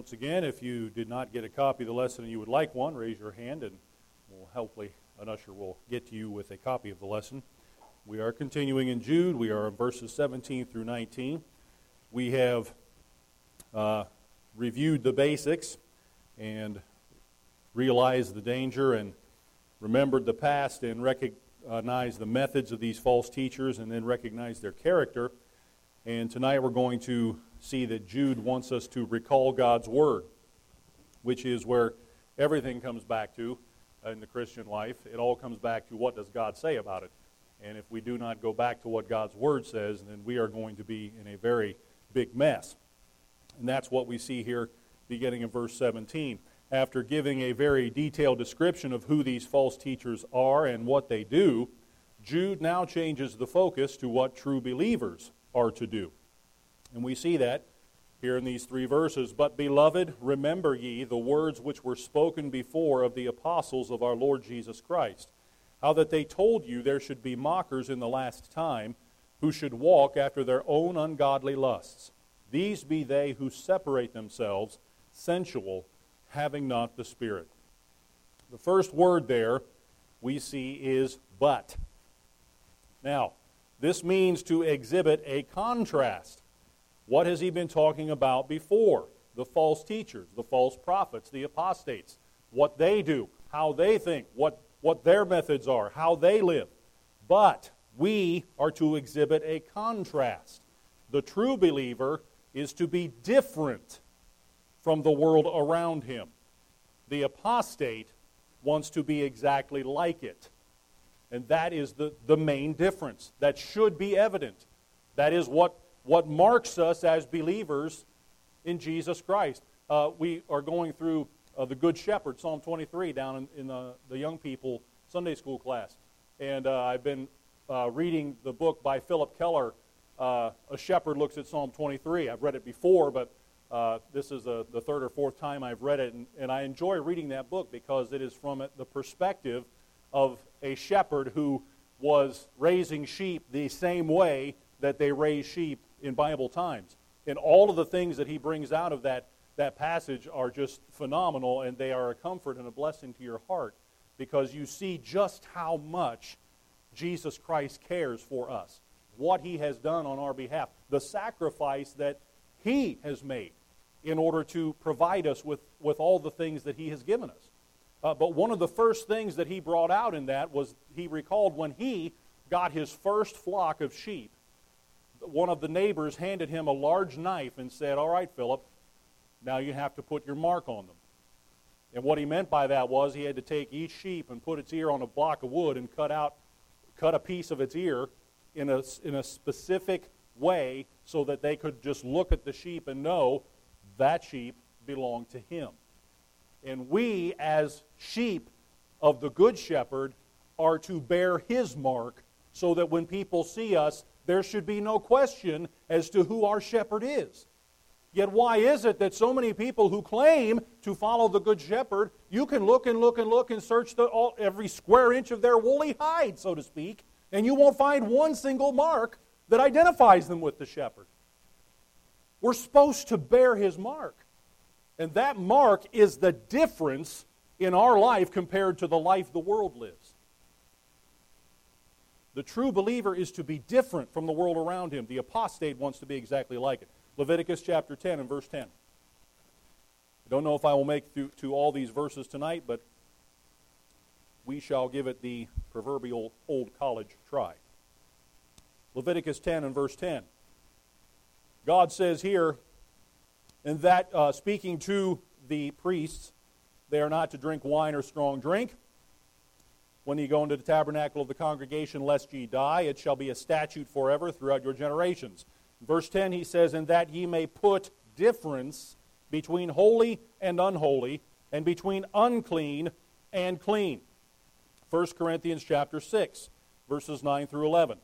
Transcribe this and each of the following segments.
Once again, if you did not get a copy of the lesson and you would like one, raise your hand and hopefully an usher will get to you with a copy of the lesson. We are continuing in Jude. We are in verses 17 through 19. We have reviewed the basics and realized the danger and remembered the past and recognized the methods of these false teachers and then recognized their character. And tonight we're going to see that Jude wants us to recall God's Word, which is where everything comes back to in the Christian life. It all comes back to what does God say about it. And if we do not go back to what God's Word says, then we are going to be in a very big mess. And that's what we see here beginning in verse 17. After giving a very detailed description of who these false teachers are and what they do, Jude now changes the focus to what true believers are to do. And we see that here in these three verses. But, beloved, remember ye the words which were spoken before of the apostles of our Lord Jesus Christ, how that they told you there should be mockers in the last time, who should walk after their own ungodly lusts. These be they who separate themselves, sensual, having not the Spirit. The first word there we see is but. Now, this means to exhibit a contrast. What has he been talking about before? The false teachers, the false prophets, the apostates, what they do, how they think, what their methods are, how they live. But we are to exhibit a contrast. The true believer is to be different from the world around him. The apostate wants to be exactly like it. And that is the main difference. That should be evident. That is what marks us as believers in Jesus Christ. We are going through the Good Shepherd, Psalm 23, down in the young people Sunday school class. And I've been reading the book by Philip Keller, A Shepherd Looks at Psalm 23. I've read it before, but this is the third or fourth time I've read it. And I enjoy reading that book because it is from the perspective of a shepherd who was raising sheep the same way that they raise sheep in Bible times. And all of the things that he brings out of that passage are just phenomenal, and they are a comfort and a blessing to your heart because you see just how much Jesus Christ cares for us, what he has done on our behalf, the sacrifice that he has made in order to provide us with all the things that he has given us. But one of the first things that he brought out in that was he recalled when he got his first flock of sheep, one of the neighbors handed him a large knife and said, "All right, Philip, now you have to put your mark on them." And what he meant by that was he had to take each sheep and put its ear on a block of wood and cut a piece of its ear in a specific way so that they could just look at the sheep and know that sheep belonged to him. And we, as sheep of the Good Shepherd, are to bear his mark so that when people see us, there should be no question as to who our shepherd is. Yet why is it that so many people who claim to follow the Good Shepherd, you can look and look and look and search every square inch of their woolly hide, so to speak, and you won't find one single mark that identifies them with the shepherd? We're supposed to bear his mark. And that mark is the difference in our life compared to the life the world lives. The true believer is to be different from the world around him. The apostate wants to be exactly like it. Leviticus chapter 10 and verse 10. I don't know if I will make it to all these verses tonight, but we shall give it the proverbial old college try. Leviticus 10 and verse 10. God says here, and that, speaking to the priests, they are not to drink wine or strong drink. When ye go into the tabernacle of the congregation, lest ye die, it shall be a statute forever throughout your generations. In verse 10 he says, and that ye may put difference between holy and unholy, and between unclean and clean. 1 Corinthians chapter 6, verses 9 through 11.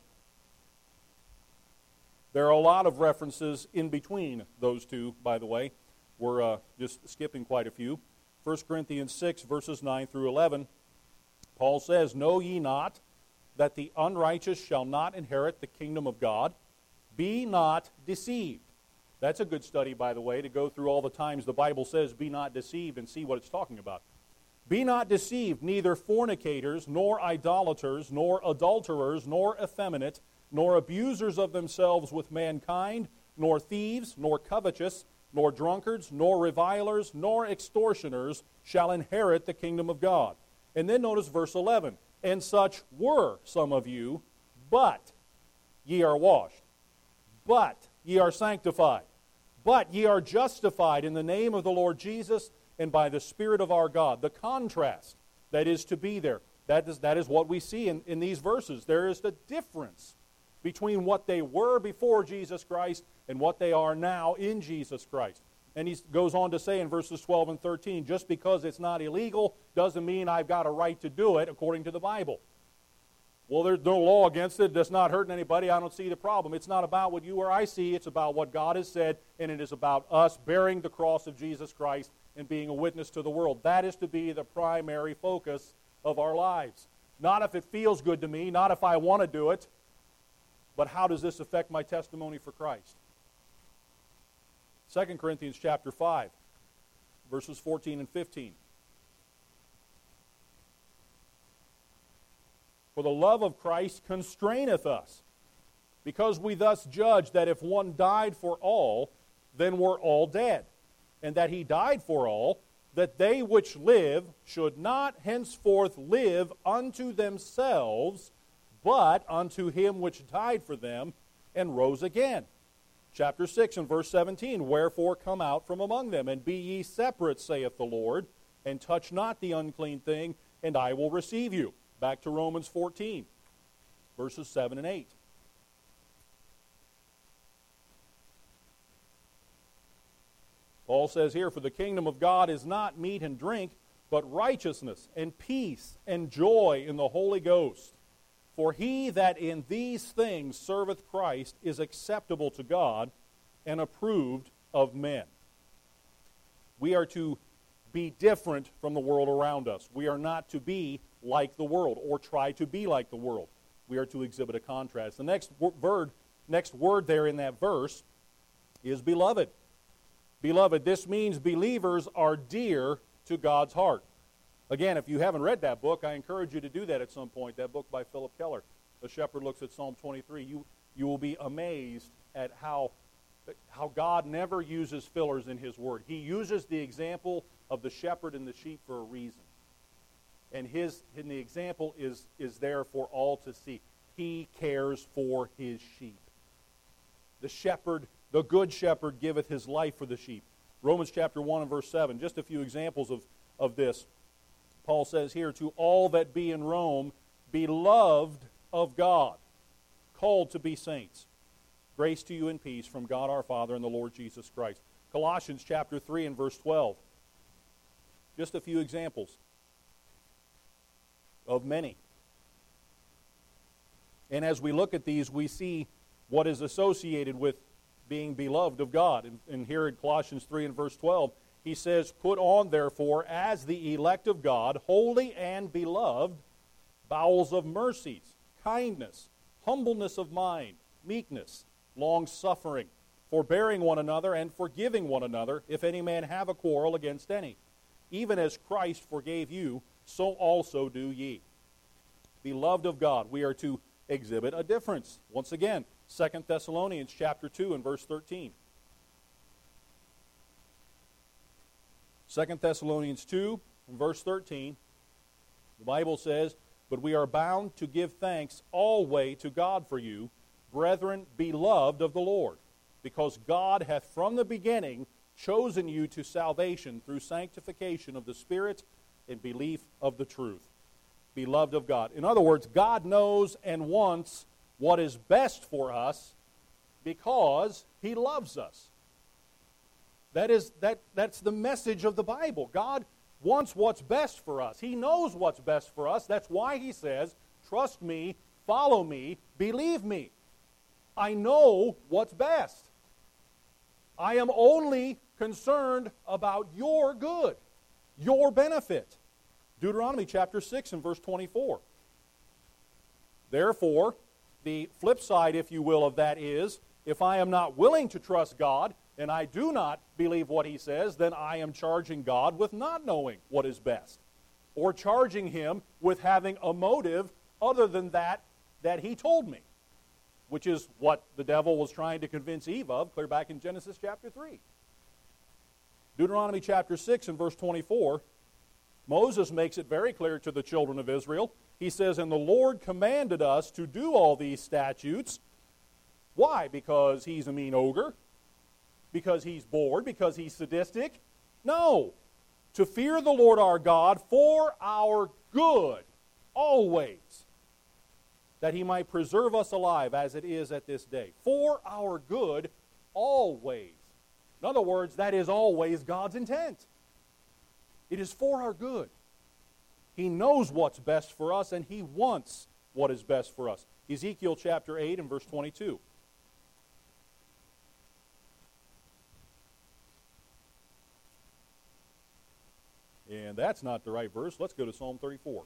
There are a lot of references in between those two, by the way. We're just skipping quite a few. 1 Corinthians 6, verses 9 through 11, Paul says, know ye not that the unrighteous shall not inherit the kingdom of God? Be not deceived. That's a good study, by the way, to go through all the times the Bible says, be not deceived, and see what it's talking about. Be not deceived, neither fornicators, nor idolaters, nor adulterers, nor effeminate, nor abusers of themselves with mankind, nor thieves, nor covetous, nor drunkards, nor revilers, nor extortioners shall inherit the kingdom of God. And then notice verse 11. And such were some of you, but ye are washed, but ye are sanctified, but ye are justified in the name of the Lord Jesus and by the Spirit of our God. The contrast that is to be there, that is what we see in these verses. There is the difference between what they were before Jesus Christ and what they are now in Jesus Christ. And he goes on to say in verses 12 and 13, just because it's not illegal doesn't mean I've got a right to do it according to the Bible. Well, there's no law against it. That's not hurting anybody. I don't see the problem. It's not about what you or I see. It's about what God has said, and it is about us bearing the cross of Jesus Christ and being a witness to the world. That is to be the primary focus of our lives. Not if it feels good to me, not if I want to do it, but how does this affect my testimony for Christ? 2 Corinthians chapter 5, verses 14 and 15. For the love of Christ constraineth us, because we thus judge that if one died for all, then we're all dead, and that he died for all, that they which live should not henceforth live unto themselves, but unto him which died for them and rose again. Chapter 6 and verse 17, wherefore come out from among them, and be ye separate, saith the Lord, and touch not the unclean thing, and I will receive you. Back to Romans 14, verses 7 and 8. Paul says here, for the kingdom of God is not meat and drink, but righteousness and peace and joy in the Holy Ghost. For he that in these things serveth Christ is acceptable to God and approved of men. We are to be different from the world around us. We are not to be like the world or try to be like the world. We are to exhibit a contrast. The next word there in that verse is beloved. Beloved, this means believers are dear to God's heart. Again, if you haven't read that book, I encourage you to do that at some point, that book by Philip Keller. The Shepherd Looks at Psalm 23. You will be amazed at how God never uses fillers in His Word. He uses the example of the shepherd and the sheep for a reason. And the example is there for all to see. He cares for His sheep. The shepherd, the good shepherd, giveth his life for the sheep. Romans chapter 1 and verse 7, just a few examples of this. Paul says here, to all that be in Rome, beloved of God, called to be saints. Grace to you and peace from God our Father and the Lord Jesus Christ. Colossians chapter 3 and verse 12. Just a few examples of many. And as we look at these, we see what is associated with being beloved of God. And here in Colossians 3 and verse 12, he says, put on, therefore, as the elect of God, holy and beloved, bowels of mercies, kindness, humbleness of mind, meekness, long-suffering, forbearing one another and forgiving one another, if any man have a quarrel against any. Even as Christ forgave you, so also do ye. Beloved of God, we are to exhibit a difference. Once again, 2 Thessalonians chapter 2 and verse 13. 2 Thessalonians 2 and verse 13, the Bible says, but we are bound to give thanks always to God for you, brethren, beloved of the Lord, because God hath from the beginning chosen you to salvation through sanctification of the Spirit and belief of the truth. Beloved of God. In other words, God knows and wants what is best for us because He loves us. That's the message of the Bible. God wants what's best for us. He knows what's best for us. That's why He says, trust me, follow me, believe me. I know what's best. I am only concerned about your good, your benefit. Deuteronomy chapter 6 and verse 24. Therefore, The flip side, if you will, of that is, if I am not willing to trust God, and I do not believe what He says, then I am charging God with not knowing what is best, or charging Him with having a motive other than that He told me, which is what the devil was trying to convince Eve of clear back in Genesis chapter 3. Deuteronomy chapter 6 and verse 24, Moses makes it very clear to the children of Israel. He says, "And the Lord commanded us to do all these statutes." Why? Because He's a mean ogre? Because He's bored? Because He's sadistic? No. To fear the Lord our God for our good, always, that He might preserve us alive as it is at this day. For our good, always. In other words, that is always God's intent. It is for our good. He knows what's best for us, and He wants what is best for us. Ezekiel chapter 8 and verse 22. And that's not the right verse. Let's go to Psalm 34.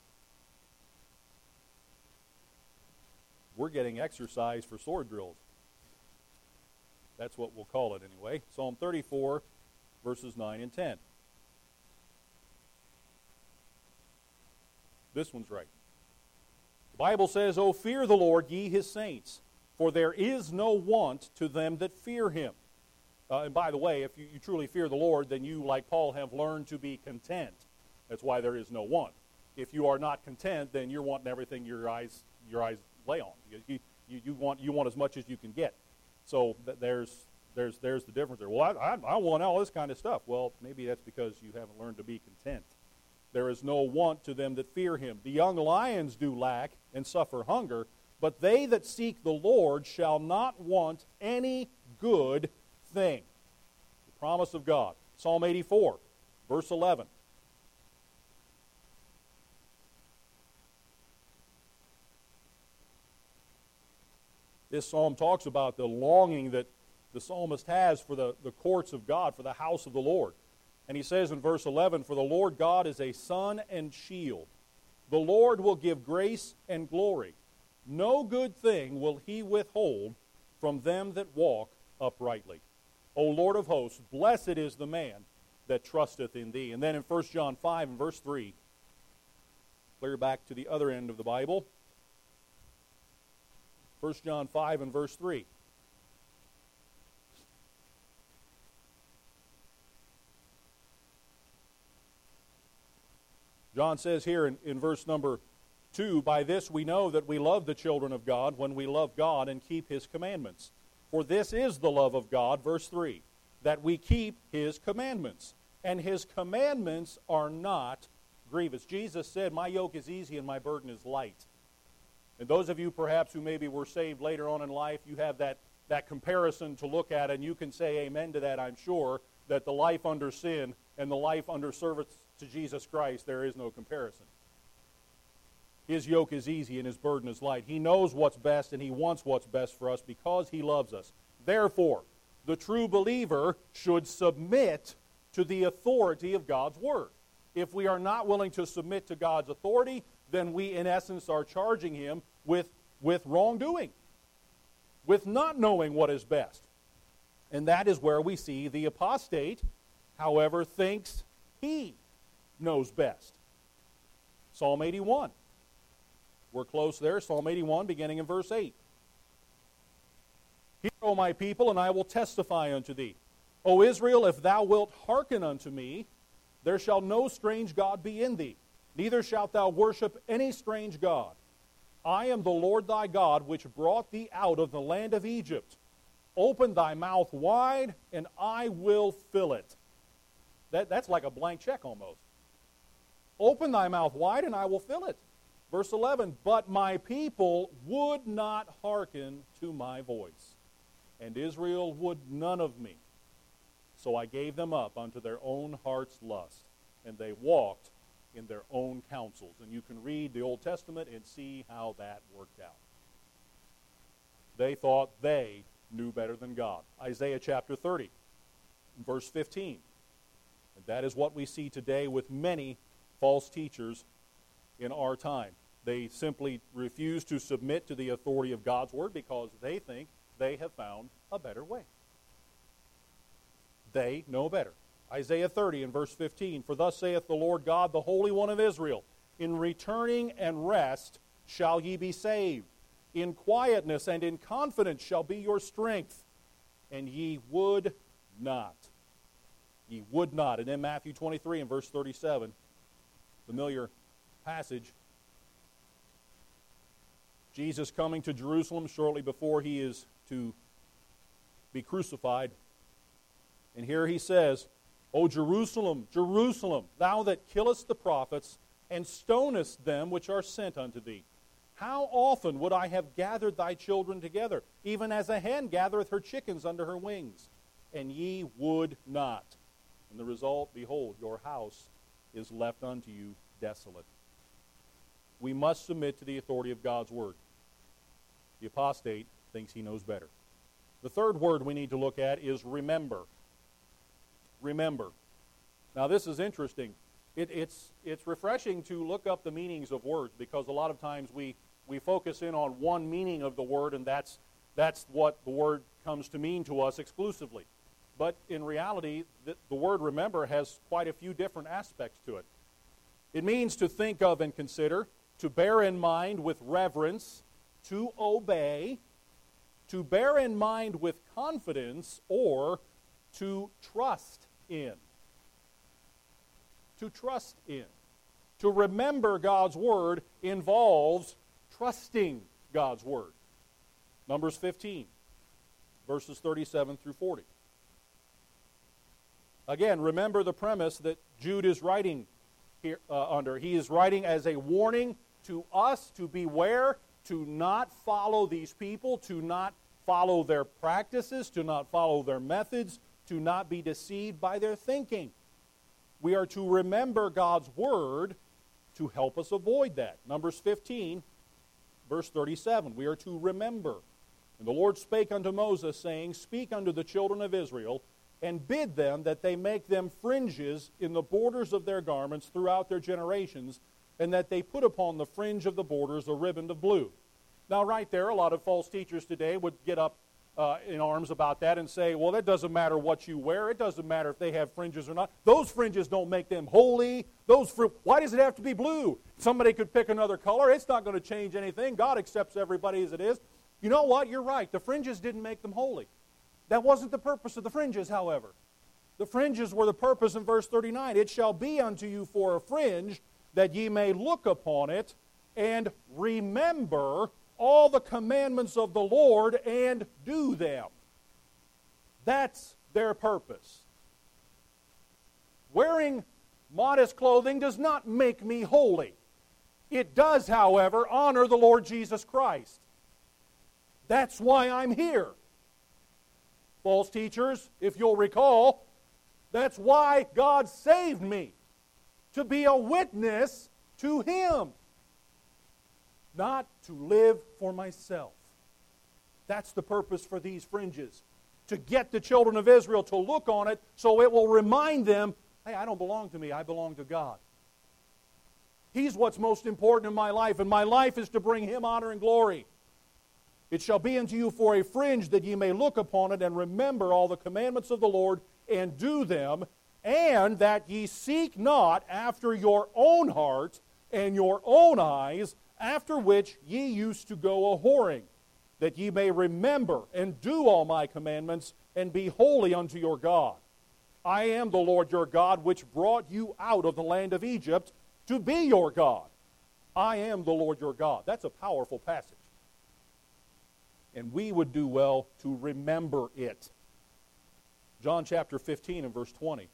We're getting exercise for sword drills. That's what we'll call it anyway. Psalm 34, verses 9 and 10. This one's right. The Bible says, "O fear the Lord, ye His saints, for there is no want to them that fear Him." And by the way, if you truly fear the Lord, then you, like Paul, have learned to be content. That's why there is no want. If you are not content, then you're wanting everything your eyes lay on. You want as much as you can get. So there's the difference there. Well, I want all this kind of stuff. Well, maybe that's because you haven't learned to be content. There is no want to them that fear Him. The young lions do lack and suffer hunger, but they that seek the Lord shall not want any good thing. The promise of God. Psalm 84, verse 11. This psalm talks about the longing that the psalmist has for the courts of God, for the house of the Lord. And he says in verse 11, "For the Lord God is a sun and shield. The Lord will give grace and glory. No good thing will He withhold from them that walk uprightly. O Lord of hosts, blessed is the man that trusteth in Thee." And then in 1 John 5 and verse 3, clear back to the other end of the Bible. 1 John 5 and verse 3. John says here in verse number 2, "By this we know that we love the children of God, when we love God and keep His commandments. For this is the love of God," verse 3, "that we keep His commandments. And His commandments are not grievous." Jesus said, "My yoke is easy and my burden is light." And those of you perhaps who maybe were saved later on in life, you have that comparison to look at, and you can say amen to that, I'm sure, that the life under sin and the life under service to Jesus Christ, there is no comparison. His yoke is easy and His burden is light. He knows what's best and He wants what's best for us because He loves us. Therefore, the true believer should submit to the authority of God's Word. If we are not willing to submit to God's authority, then we in essence are charging Him with wrongdoing, with not knowing what is best. And that is where we see the apostate, however, thinks he knows best. Psalm 81. We're close there. Psalm 81, beginning in verse 8. "Hear, O my people, and I will testify unto thee. O Israel, if thou wilt hearken unto me, there shall no strange God be in thee, neither shalt thou worship any strange god. I am the Lord thy God, which brought thee out of the land of Egypt. Open thy mouth wide, and I will fill it." That's like a blank check almost. "Open thy mouth wide, and I will fill it." Verse 11, "But my people would not hearken to my voice, and Israel would none of me. So I gave them up unto their own heart's lust, and they walked in their own counsels." And you can read the Old Testament and see how that worked out. They thought they knew better than God. Isaiah chapter 30, verse 15. And that is what we see today with many false teachers in our time. They simply refuse to submit to the authority of God's Word because they think they have found a better way. They know better. Isaiah 30 and verse 15, "For thus saith the Lord God, the Holy One of Israel, in returning and rest shall ye be saved. In quietness and in confidence shall be your strength. And ye would not." Ye would not. And in Matthew 23 and verse 37, familiar passage, Jesus coming to Jerusalem shortly before he is to be crucified. And here he says, "O Jerusalem, Jerusalem, thou that killest the prophets and stonest them which are sent unto thee. How often would I have gathered thy children together, even as a hen gathereth her chickens under her wings? And ye would not. And the result, behold, your house is left unto you desolate." We must submit to the authority of God's Word. The apostate thinks he knows better. The third word we need to look at is remember. Remember. Now this is interesting. It's refreshing to look up the meanings of words, because a lot of times we focus in on one meaning of the word, and that's what the word comes to mean to us exclusively. But in reality, the word remember has quite a few different aspects to it. It means to think of and consider, to bear in mind with reverence, to obey, to bear in mind with confidence, or to trust in. To trust in. To remember God's Word involves trusting God's Word. Numbers 15, verses 37 through 40. Again, remember the premise that Jude is writing here under. He is writing as a warning to us to beware, to not follow these people, to not follow their practices, to not follow their methods, to not be deceived by their thinking. We are to remember God's Word to help us avoid that. Numbers 15, verse 37, we are to remember. "And the Lord spake unto Moses, saying, Speak unto the children of Israel, and bid them that they make them fringes in the borders of their garments throughout their generations, and that they put upon the fringe of the borders a riband of blue." Now right there, a lot of false teachers today would get up in arms about that and say, well, that doesn't matter what you wear. It doesn't matter if they have fringes or not. Those fringes don't make them holy. Why does it have to be blue? Somebody could pick another color. It's not going to change anything. God accepts everybody as it is. You know what? You're right. The fringes didn't make them holy. That wasn't the purpose of the fringes, however. The fringes were the purpose in verse 39. "It shall be unto you for a fringe, that ye may look upon it, and remember all the commandments of the Lord, and do them." That's their purpose. Wearing modest clothing does not make me holy. It does, however, honor the Lord Jesus Christ. That's why I'm here. False teachers, if you'll recall, that's why God saved me, to be a witness to Him, not to live for myself. That's the purpose for these fringes, to get the children of Israel to look on it so it will remind them, hey, I don't belong to me, I belong to God. He's what's most important in my life, and my life is to bring Him honor and glory. "It shall be unto you for a fringe, that ye may look upon it, and remember all the commandments of the Lord, and do them, and that ye seek not after your own heart and your own eyes, after which ye used to go a-whoring, that ye may remember and do all my commandments, and be holy unto your God. I am the Lord your God, which brought you out of the land of Egypt, to be your God. I am the Lord your God." That's a powerful passage. And we would do well to remember it. John chapter 15 and verse 20.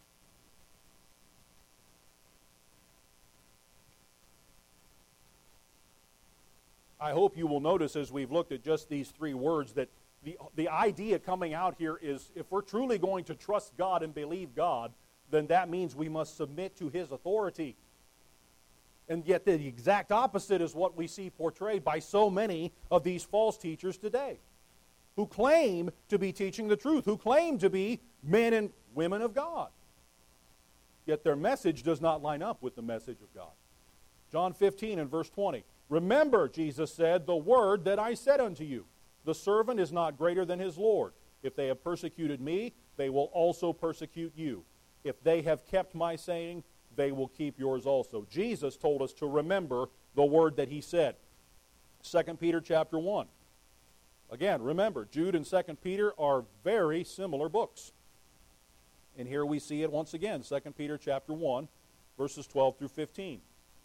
I hope you will notice as we've looked at just these three words that the idea coming out here is, if we're truly going to trust God and believe God, then that means we must submit to His authority. And yet the exact opposite is what we see portrayed by so many of these false teachers today, who claim to be teaching the truth, who claim to be men and women of God. Yet their message does not line up with the message of God. John 15 and verse 20. Remember, Jesus said, the word that I said unto you. The servant is not greater than his Lord. If they have persecuted me, they will also persecute you. If they have kept my saying, they will keep yours also. Jesus told us to remember the word that he said. 2 Peter chapter 1. Again, remember, Jude and 2 Peter are very similar books. And here we see it once again, 2 Peter chapter 1, verses 12 through 15.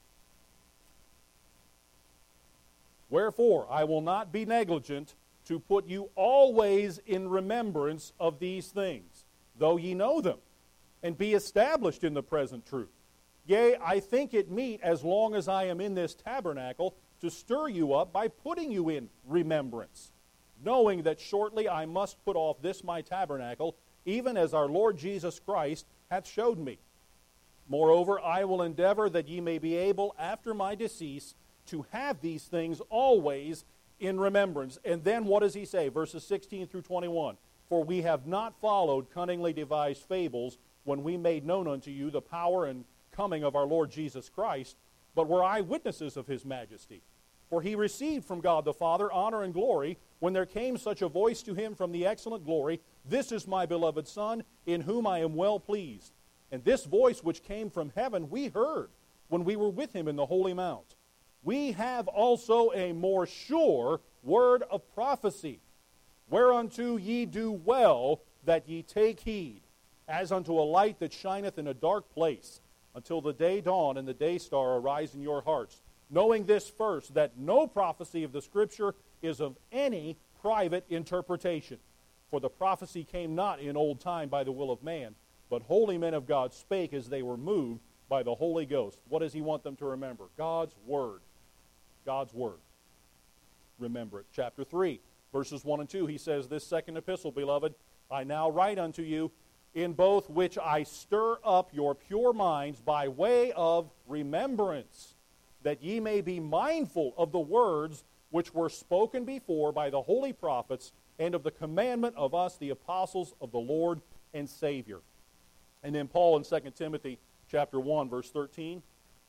Wherefore, I will not be negligent to put you always in remembrance of these things, though ye know them, and be established in the present truth. Yea, I think it meet, as long as I am in this tabernacle, to stir you up by putting you in remembrance, knowing that shortly I must put off this my tabernacle, even as our Lord Jesus Christ hath showed me. Moreover, I will endeavor that ye may be able, after my decease, to have these things always in remembrance. And then what does he say? Verses 16 through 21. For we have not followed cunningly devised fables when we made known unto you the power and coming of our Lord Jesus Christ, but were eyewitnesses of his majesty. For he received from God the Father honor and glory when there came such a voice to him from the excellent glory, This is my beloved Son, in whom I am well pleased. And this voice which came from heaven we heard when we were with him in the holy mount. We have also a more sure word of prophecy, whereunto ye do well that ye take heed, as unto a light that shineth in a dark place, until the day dawn and the day star arise in your hearts, knowing this first, that no prophecy of the Scripture is of any private interpretation. For the prophecy came not in old time by the will of man, but holy men of God spake as they were moved by the Holy Ghost. What does he want them to remember? God's Word. God's Word. Remember it. Chapter 3, verses 1 and 2, he says, This second epistle, beloved, I now write unto you, in both which I stir up your pure minds by way of remembrance, that ye may be mindful of the words which were spoken before by the holy prophets, and of the commandment of us, the apostles of the Lord and Savior. And then Paul in 2 Timothy chapter 1, verse 13.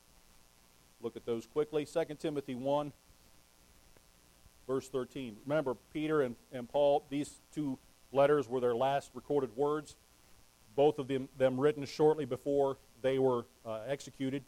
Look at those quickly. 2 Timothy 1, verse 13. Remember, Peter and Paul, these two letters were their last recorded words, both of them written shortly before they were executed.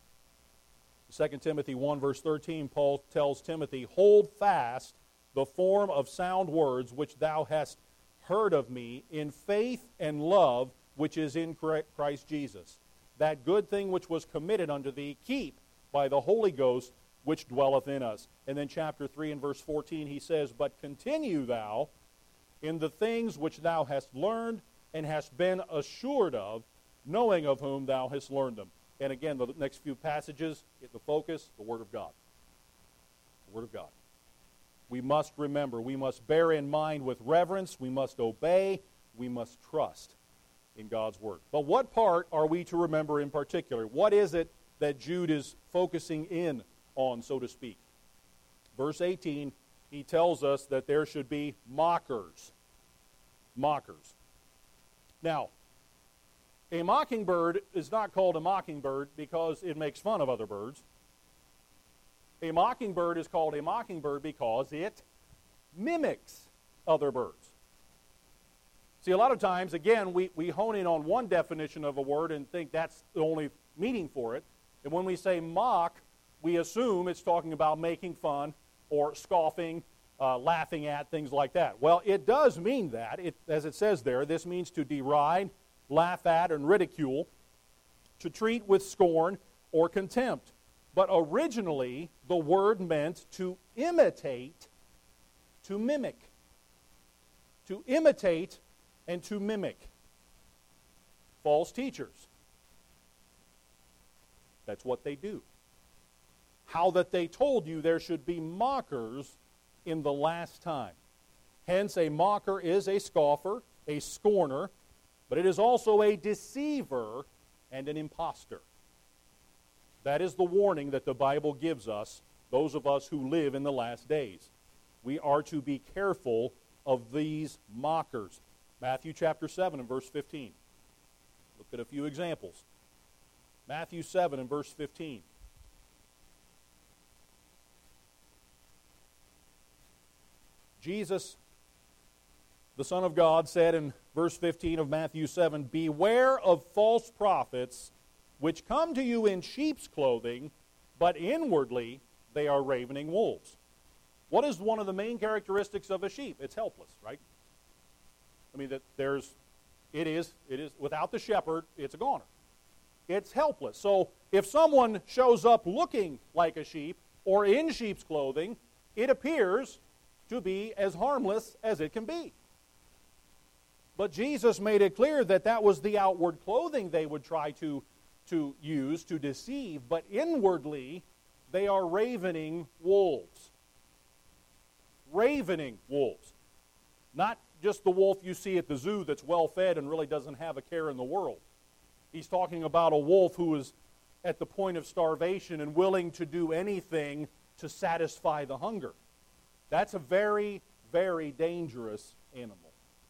2 Timothy 1, verse 13, Paul tells Timothy, Hold fast the form of sound words which thou hast heard of me in faith and love which is in Christ Jesus. That good thing which was committed unto thee, keep by the Holy Ghost which dwelleth in us. And then chapter 3 and verse 14 he says, But continue thou in the things which thou hast learned and hast been assured of, knowing of whom thou hast learned them. And again, the next few passages, the focus, the Word of God. The Word of God. We must remember, we must bear in mind with reverence, we must obey, we must trust in God's Word. But what part are we to remember in particular? What is it that Jude is focusing in on, so to speak? Verse 18, he tells us that there should be mockers. Mockers. Now, a mockingbird is not called a mockingbird because it makes fun of other birds. A mockingbird is called a mockingbird because it mimics other birds. See, a lot of times, again, we hone in on one definition of a word and think that's the only meaning for it. And when we say mock, we assume it's talking about making fun or scoffing, laughing at, things like that. Well, it does mean that. As it says there, this means to deride, laugh at, and ridicule, to treat with scorn or contempt. But originally, the word meant to imitate, to mimic. To imitate and to mimic. False teachers. That's what they do. How that they told you there should be mockers in the last time. Hence, a mocker is a scoffer, a scorner, but it is also a deceiver and an impostor. That is the warning that the Bible gives us, those of us who live in the last days. We are to be careful of these mockers. Matthew chapter 7 and verse 15. Look at a few examples. Matthew 7 and verse 15. Jesus, the Son of God, said in verse 15 of Matthew 7, "Beware of false prophets, which come to you in sheep's clothing, but inwardly they are ravening wolves." What is one of the main characteristics of a sheep? It's helpless, right? I mean, it is without the shepherd, it's a goner. It's helpless. So if someone shows up looking like a sheep or in sheep's clothing, it appears to be as harmless as it can be. But Jesus made it clear that that was the outward clothing they would try to use to deceive, but inwardly they are ravening wolves. Ravening wolves. Not just the wolf you see at the zoo that's well fed and really doesn't have a care in the world. He's talking about a wolf who is at the point of starvation and willing to do anything to satisfy the hunger. That's a very, very dangerous animal.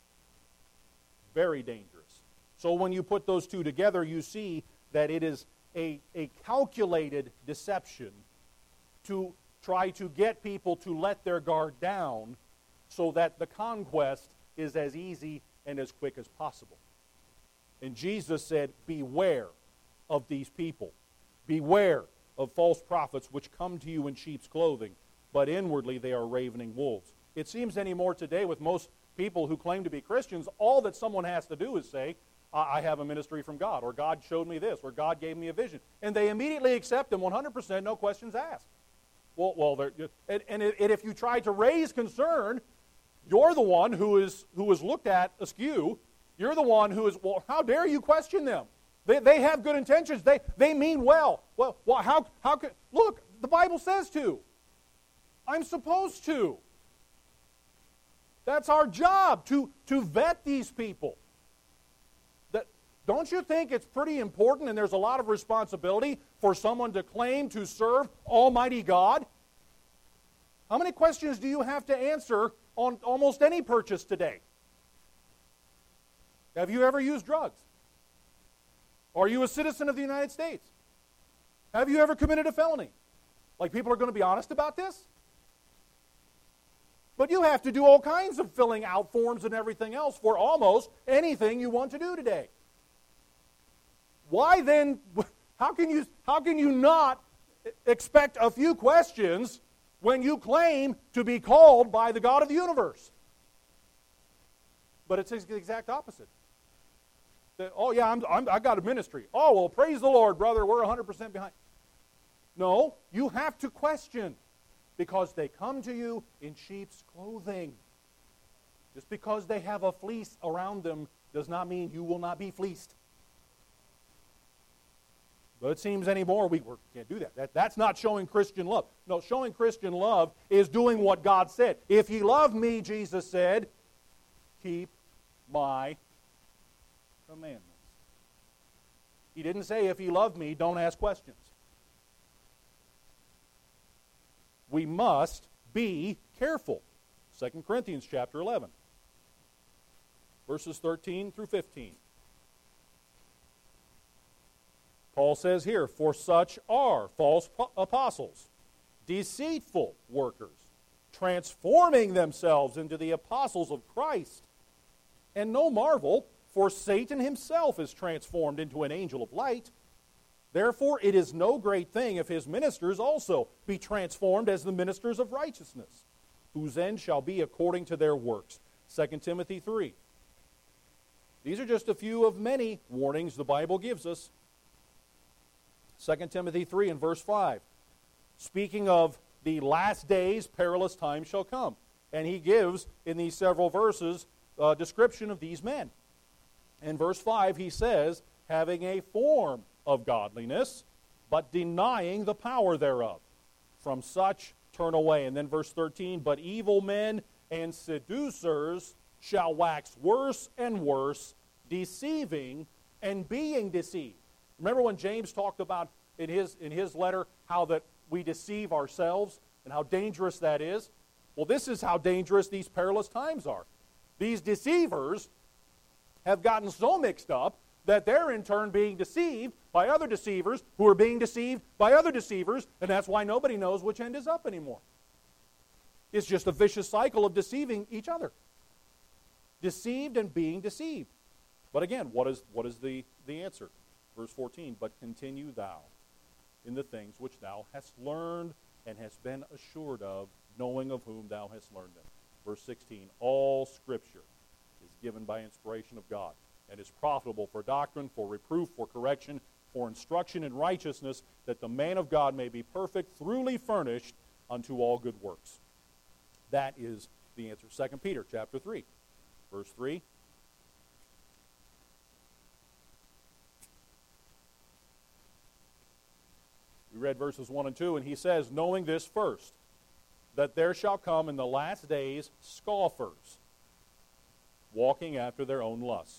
Very dangerous. So when you put those two together, you see that it is a calculated deception to try to get people to let their guard down so that the conquest is as easy and as quick as possible. And Jesus said, beware of these people. Beware of false prophets which come to you in sheep's clothing, but inwardly they are ravening wolves. It seems anymore today with most people who claim to be Christians, all that someone has to do is say, I have a ministry from God, or God showed me this, or God gave me a vision. And they immediately accept them 100%, no questions asked. And if you try to raise concern, you're the one who is looked at askew. You're the one who is, well, how dare you question them? They have good intentions. They mean well. Well, how could, look, the Bible says to. I'm supposed to. That's our job, to vet these people. Don't you think it's pretty important and there's a lot of responsibility for someone to claim to serve Almighty God? How many questions do you have to answer on almost any purchase today? Have you ever used drugs? Are you a citizen of the United States? Have you ever committed a felony? Like, people are going to be honest about this? But you have to do all kinds of filling out forms and everything else for almost anything you want to do today. Why then, how can you not expect a few questions when you claim to be called by the God of the universe? But it's the exact opposite. Oh yeah, I got a ministry. Oh, well, praise the Lord, brother, we're 100% behind. No, you have to question, because they come to you in sheep's clothing. Just because they have a fleece around them does not mean you will not be fleeced. But it seems anymore we can't do that. That's not showing Christian love. No, showing Christian love is doing what God said. If ye love me, Jesus said, keep my commandments. He didn't say, if ye love me, don't ask questions. We must be careful. 2 Corinthians chapter 11, verses 13 through 15. Paul says here, for such are false apostles, deceitful workers, transforming themselves into the apostles of Christ. And no marvel, for Satan himself is transformed into an angel of light. Therefore it is no great thing if his ministers also be transformed as the ministers of righteousness, whose end shall be according to their works. 2 Timothy 3. These are just a few of many warnings the Bible gives us. 2 Timothy 3 and verse 5. Speaking of the last days, perilous times shall come. And he gives, in these several verses, a description of these men. In verse 5, he says, having a form of godliness, but denying the power thereof. From such turn away. And then verse 13, but evil men and seducers shall wax worse and worse, deceiving and being deceived. Remember when James talked about in his letter how that we deceive ourselves and how dangerous that is? Well, this is how dangerous these perilous times are. These deceivers have gotten so mixed up that they're in turn being deceived by other deceivers who are being deceived by other deceivers, and that's why nobody knows which end is up anymore. It's just a vicious cycle of deceiving each other. Deceived and being deceived. But again, what is the answer? Verse 14, but continue thou in the things which thou hast learned and hast been assured of, knowing of whom thou hast learned them. Verse 16, all Scripture is given by inspiration of God, and is profitable for doctrine, for reproof, for correction, for instruction in righteousness, that the man of God may be perfect, thoroughly furnished unto all good works. That is the answer. 2 Peter chapter 3, verse 3. We read verses 1 and 2, and he says, knowing this first, that there shall come in the last days scoffers, walking after their own lusts.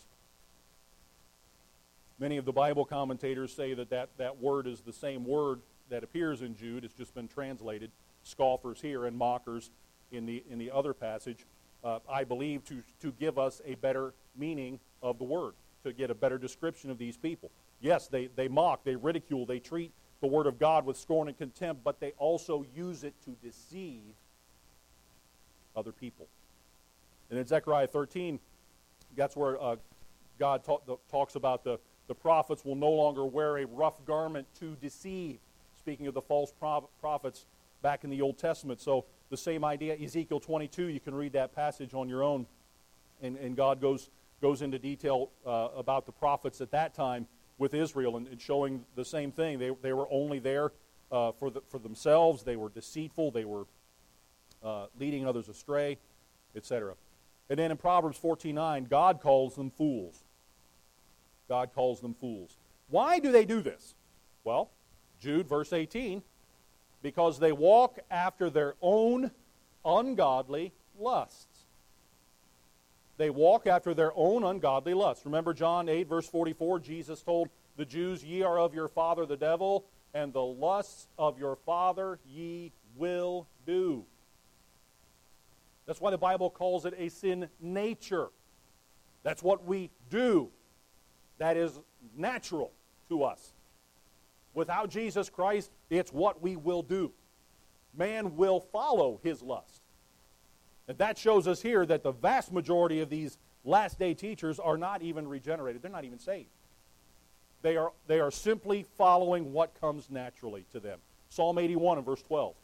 Many of the Bible commentators say that word is the same word that appears in Jude. It's just been translated, scoffers here and mockers in the other passage, I believe to give us a better meaning of the word, to get a better description of these people. Yes, they mock, they ridicule, they treat the Word of God with scorn and contempt, but they also use it to deceive other people. And in Zechariah 13, that's where God talks about the prophets will no longer wear a rough garment to deceive, speaking of the false prophets back in the Old Testament. So the same idea, Ezekiel 22, you can read that passage on your own, and God goes into detail about the prophets at that time with Israel, and showing the same thing. They were only there for themselves. They were deceitful. They were leading others astray, etc. And then in Proverbs 14:9, God calls them fools. God calls them fools. Why do they do this? Well, Jude, verse 18, because they walk after their own ungodly lusts. They walk after their own ungodly lusts. Remember John 8, verse 44, Jesus told the Jews, ye are of your father the devil, and the lusts of your father ye will do. That's why the Bible calls it a sin nature. That's what we do. That is natural to us. Without Jesus Christ, it's what we will do. Man will follow his lust. And that shows us here that the vast majority of these last-day teachers are not even regenerated. They're not even saved. They are simply following what comes naturally to them. Psalm 81 and verse 12.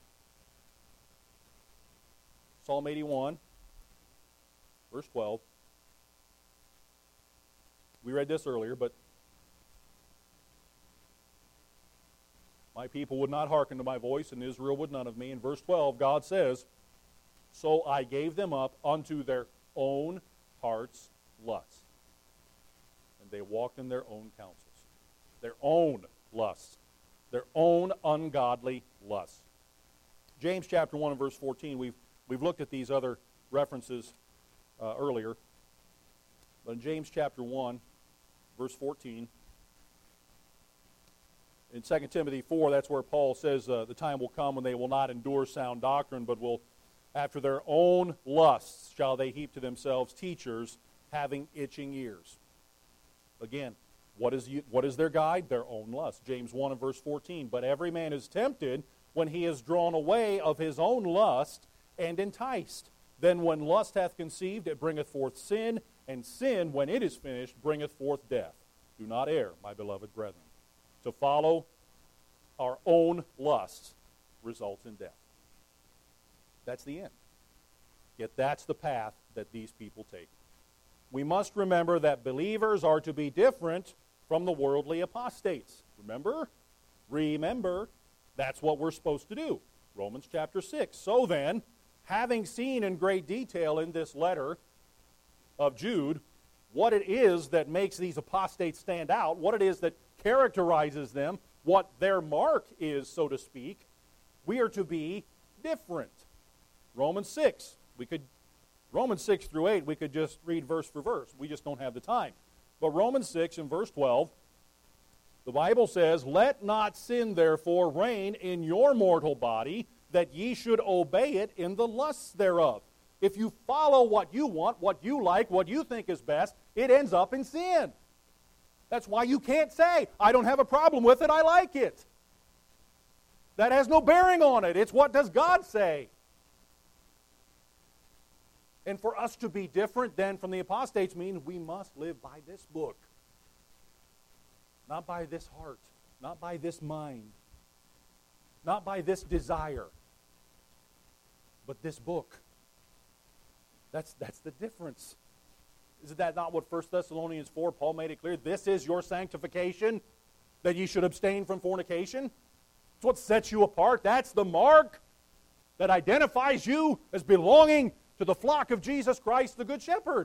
Psalm 81, verse 12. We read this earlier, but my people would not hearken to my voice, and Israel would none of me. In verse 12, God says, so I gave them up unto their own heart's lusts, and they walked in their own counsels. Their own lusts. Their own ungodly lusts. James chapter 1 and verse 14, we've looked at these other references earlier. But in James chapter 1, verse 14, in 2 Timothy 4, that's where Paul says the time will come when they will not endure sound doctrine, but will after their own lusts shall they heap to themselves teachers having itching ears. Again, what is their guide? Their own lust. James 1 and verse 14. But every man is tempted when he is drawn away of his own lust and enticed. Then when lust hath conceived, it bringeth forth sin, and sin, when it is finished, bringeth forth death. Do not err, my beloved brethren. To follow our own lusts results in death. That's the end. Yet that's the path that these people take. We must remember that believers are to be different from the worldly apostates. Remember, that's what we're supposed to do. Romans chapter 6. So then, having seen in great detail in this letter of Jude what it is that makes these apostates stand out, what it is that characterizes them, what their mark is, so to speak, we are to be different. Romans 6 through 8, we could just read verse for verse. We just don't have the time. But Romans 6 and verse 12, the Bible says, let not sin therefore reign in your mortal body, that ye should obey it in the lusts thereof. If you follow what you want, what you like, what you think is best, it ends up in sin. That's why you can't say, I don't have a problem with it, I like it. That has no bearing on it. It's what does God say. And for us to be different than from the apostates means we must live by this book. Not by this heart, not by this mind, not by this desire, but this book. That's the difference. Isn't that not what 1 Thessalonians 4, Paul made it clear? This is your sanctification, that ye should abstain from fornication. It's what sets you apart. That's the mark that identifies you as belonging to the flock of Jesus Christ, the Good Shepherd.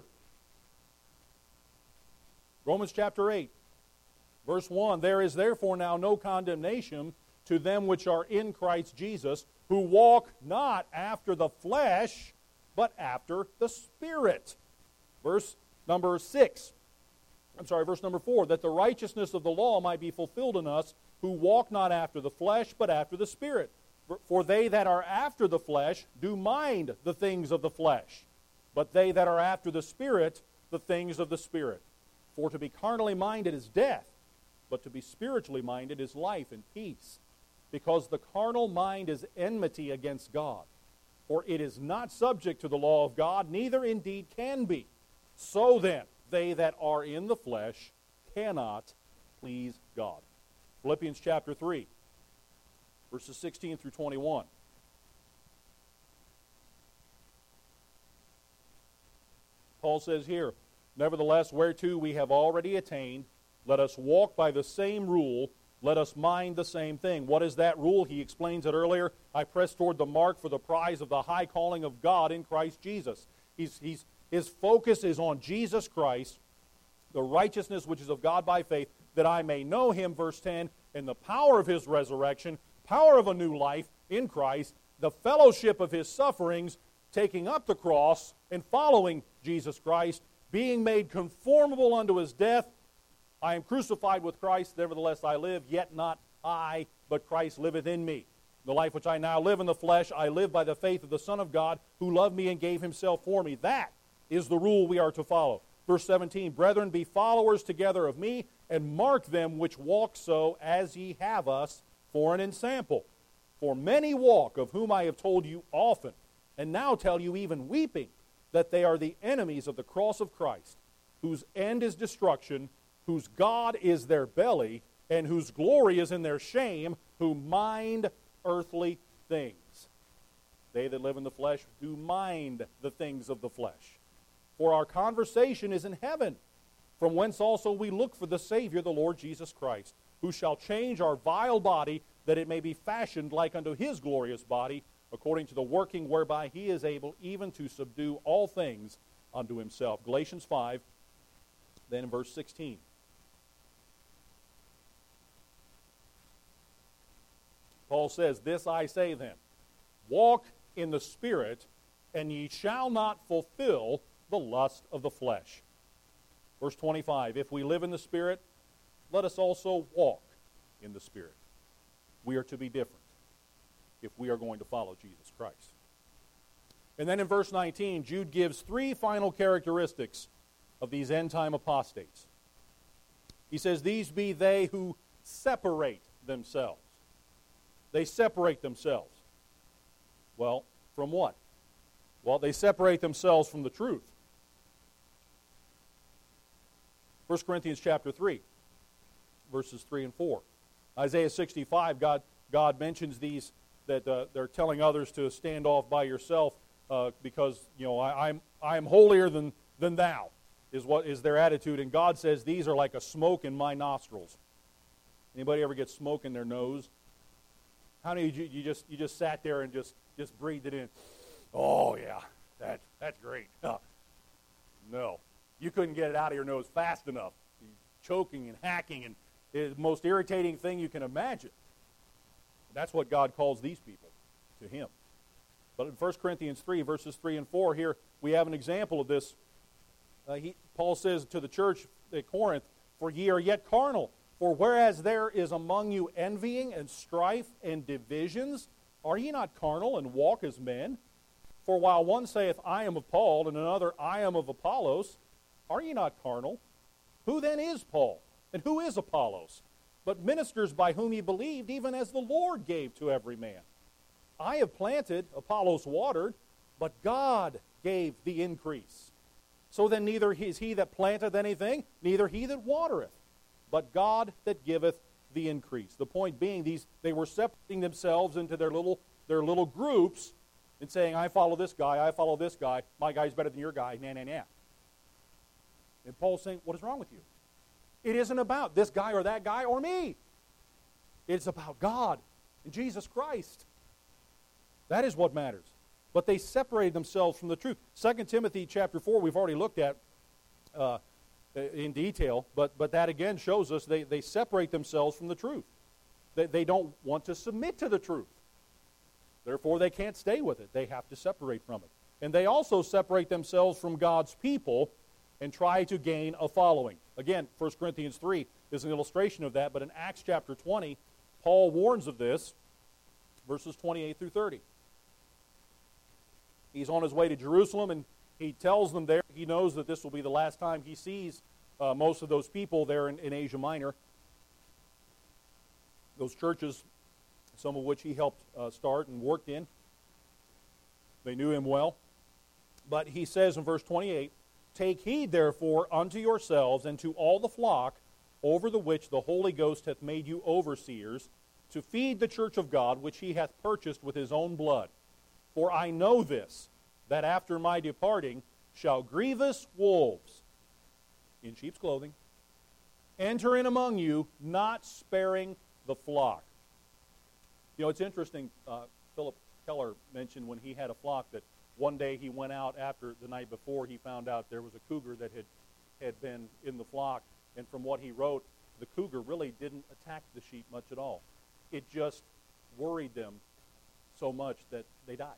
Romans chapter 8, verse 1, there is therefore now no condemnation to them which are in Christ Jesus, who walk not after the flesh, but after the Spirit. Verse number 4, that the righteousness of the law might be fulfilled in us, who walk not after the flesh, but after the Spirit. For they that are after the flesh do mind the things of the flesh, but they that are after the Spirit, the things of the Spirit. For to be carnally minded is death, but to be spiritually minded is life and peace. Because the carnal mind is enmity against God, for it is not subject to the law of God, neither indeed can be. So then, they that are in the flesh cannot please God. Philippians chapter 3. Verses 16 through 21. Paul says here, nevertheless, whereto we have already attained, let us walk by the same rule, let us mind the same thing. What is that rule? He explains it earlier. I press toward the mark for the prize of the high calling of God in Christ Jesus. His focus is on Jesus Christ, the righteousness which is of God by faith, that I may know Him, verse 10, and the power of His resurrection, power of a new life in Christ, the fellowship of His sufferings, taking up the cross and following Jesus Christ, being made conformable unto His death. I am crucified with Christ, nevertheless I live, yet not I, but Christ liveth in me. The life which I now live in the flesh, I live by the faith of the Son of God, who loved me and gave Himself for me. That is the rule we are to follow. Verse 17, brethren, be followers together of me, and mark them which walk so as ye have us for an ensample. For many walk, of whom I have told you often, and now tell you even weeping, that they are the enemies of the cross of Christ, whose end is destruction, whose God is their belly, and whose glory is in their shame, who mind earthly things. They that live in the flesh do mind the things of the flesh. For our conversation is in heaven, from whence also we look for the Savior, the Lord Jesus Christ, who shall change our vile body, that it may be fashioned like unto His glorious body, according to the working whereby He is able even to subdue all things unto Himself. Galatians 5, then in verse 16. Paul says, this I say then, walk in the Spirit, and ye shall not fulfill the lust of the flesh. Verse 25, if we live in the Spirit, let us also walk in the Spirit. We are to be different if we are going to follow Jesus Christ. And then in verse 19, Jude gives three final characteristics of these end-time apostates. He says, these be they who separate themselves. They separate themselves. Well, from what? Well, they separate themselves from the truth. 1 Corinthians chapter 3, verses 3 and 4. Isaiah 65, God mentions these, that they're telling others to stand off by yourself because, I am holier than thou, is their attitude. And God says, these are like a smoke in my nostrils. Anybody ever get smoke in their nose? How many of you just sat there and just breathed it in? Oh, yeah, that's great. No. You couldn't get it out of your nose fast enough. Choking and hacking, and it's the most irritating thing you can imagine. That's what God calls these people to Him. But in 1 Corinthians 3, verses 3 and 4, here we have an example of this. Paul says to the church at Corinth, for ye are yet carnal. For whereas there is among you envying and strife and divisions, are ye not carnal and walk as men? For while one saith, I am of Paul, and another, I am of Apollos, are ye not carnal? Who then is Paul? And who is Apollos? But ministers by whom ye believed, even as the Lord gave to every man. I have planted, Apollos watered, but God gave the increase. So then neither is he that planteth anything, neither he that watereth, but God that giveth the increase. The point being, they were separating themselves into their little groups and saying, I follow this guy, my guy's better than your guy, nah, nah, nah. And Paul's saying, what is wrong with you? It isn't about this guy or that guy or me. It's about God and Jesus Christ. That is what matters. But they separated themselves from the truth. 2 Timothy chapter 4 we've already looked at in detail, but that again shows us they separate themselves from the truth. They don't want to submit to the truth. Therefore, they can't stay with it. They have to separate from it. And they also separate themselves from God's people and try to gain a following. Again, 1 Corinthians 3 is an illustration of that, but in Acts chapter 20, Paul warns of this, verses 28 through 30. He's on his way to Jerusalem, and he tells them there, he knows that this will be the last time he sees most of those people there in Asia Minor. Those churches, some of which he helped start and worked in. They knew him well. But he says in verse 28, Take heed, therefore, unto yourselves and to all the flock over the which the Holy Ghost hath made you overseers, to feed the church of God, which he hath purchased with his own blood. For I know this, that after my departing shall grievous wolves, in sheep's clothing, enter in among you, not sparing the flock. You know, it's interesting, Philip Keller mentioned when he had a flock that one day he went out after the night before, he found out there was a cougar that had been in the flock, and from what he wrote, the cougar really didn't attack the sheep much at all. It just worried them so much that they died.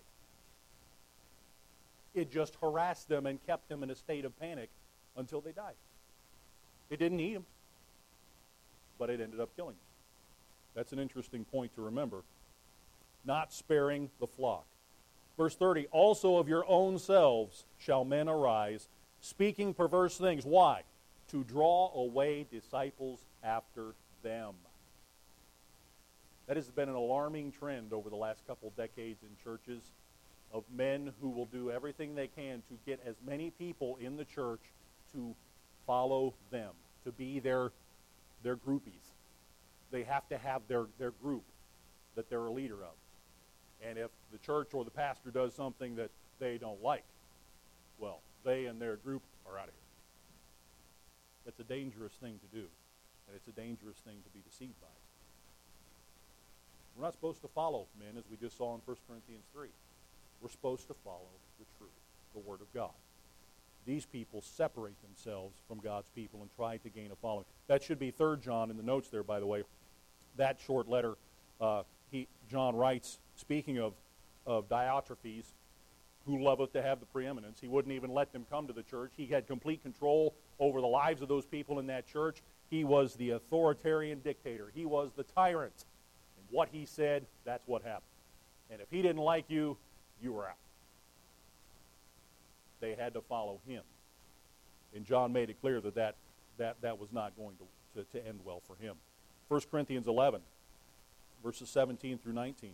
It just harassed them and kept them in a state of panic until they died. It didn't eat them, but it ended up killing them. That's an interesting point to remember. Not sparing the flock. Verse 30, Also of your own selves shall men arise, speaking perverse things. Why? To draw away disciples after them. That has been an alarming trend over the last couple decades in churches, of men who will do everything they can to get as many people in the church to follow them, to be their groupies. They have to have their group that they're a leader of. And if the church or the pastor does something that they don't like, well, they and their group are out of here. That's a dangerous thing to do, and it's a dangerous thing to be deceived by. We're not supposed to follow men, as we just saw in 1 Corinthians 3. We're supposed to follow the truth, the Word of God. These people separate themselves from God's people and try to gain a following. That should be 3 John in the notes there, by the way. That short letter, John writes, speaking of Diotrephes, who loveth to have the preeminence. He wouldn't even let them come to the church. He had complete control over the lives of those people in that church. He was the authoritarian dictator. He was the tyrant. And what he said, that's what happened. And if he didn't like you, you were out. They had to follow him. And John made it clear that was not going to end well for him. 1 Corinthians 11, verses 17 through 19.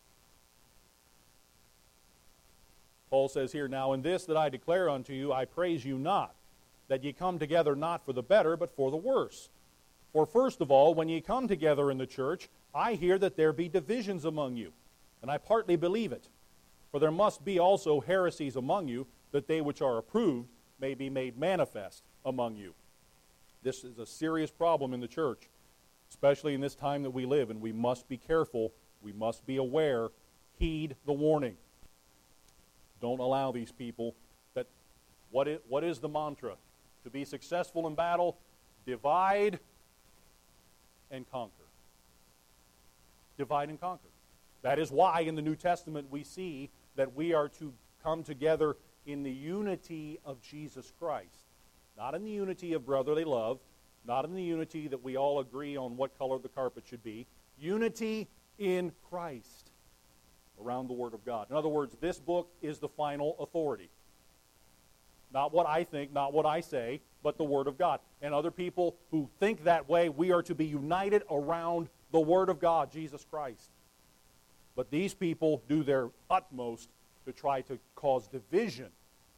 Paul says here, Now in this that I declare unto you, I praise you not, that ye come together not for the better, but for the worse. For first of all, when ye come together in the church, I hear that there be divisions among you, and I partly believe it. For there must be also heresies among you, that they which are approved may be made manifest among you. This is a serious problem in the church, especially in this time that we live, and we must be careful, we must be aware, heed the warning. Don't allow these people that, what is the mantra? To be successful in battle, divide and conquer. Divide and conquer. That is why in the New Testament we see that we are to come together in the unity of Jesus Christ. Not in the unity of brotherly love, not in the unity that we all agree on what color the carpet should be. Unity in Christ around the Word of God. In other words, this book is the final authority. Not what I think, not what I say, but the Word of God. And other people who think that way, we are to be united around the Word of God, Jesus Christ. But these people do their utmost to try to cause division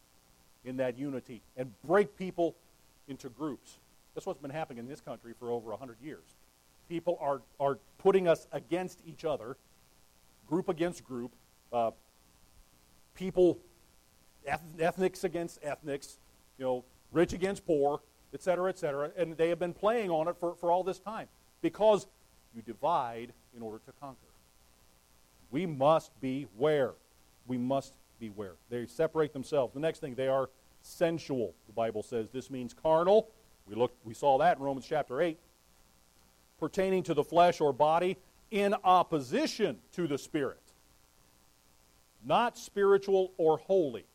in that unity and break people into groups. That's what's been happening in this country for over 100 years. People are putting us against each other, group against group, people, ethnics against ethnics, rich against poor, et cetera, and they have been playing on it for all this time because you divide in order to conquer. We must beware. We must beware. They separate themselves. The next thing, they are sensual, the Bible says. This means carnal. We saw that in Romans chapter 8. Pertaining to the flesh or body in opposition to the Spirit. Not spiritual or holy.